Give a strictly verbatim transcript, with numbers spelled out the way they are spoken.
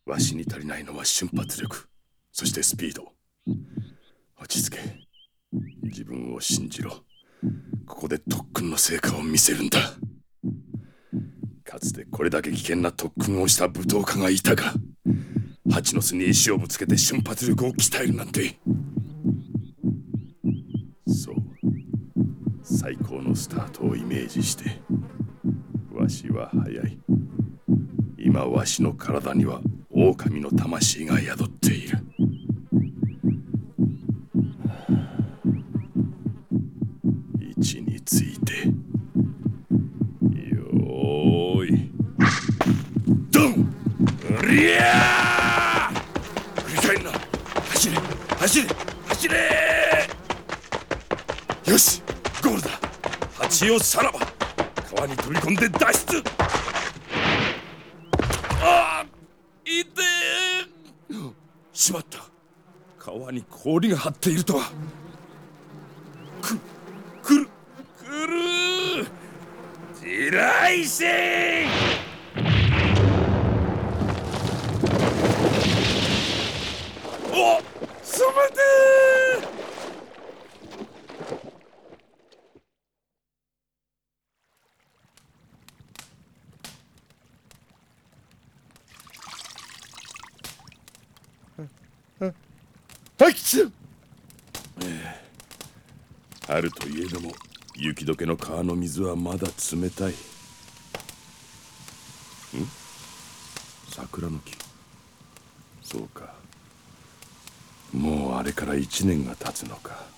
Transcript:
わしに足りないのは瞬発力、そしてスピード。落ち着け。自分を信じろ。ここで特訓の成果を見せるんだ。かつてこれだけ危険な特訓をした武闘家がいたが、蜂の巣に石をぶつけて瞬発力を鍛えるなんて。そう、最高のスタートをイメージして。わしは早い。今わしの体には狼の魂が宿っている。位置について。よーいドン。うりゃー。振り返るな。走れ走れ走れ。よし、ゴールだ。蜂をさらば。川に飛び込んで脱出。ああ、いてー。しまった。川に氷が張っているとは。く、来る来る。地雷神。おっ、すまてー。はい、きつ。春といえども雪解けの川の水はまだ冷たい。ん？桜の木。そうか。もうあれから一年が経つのか。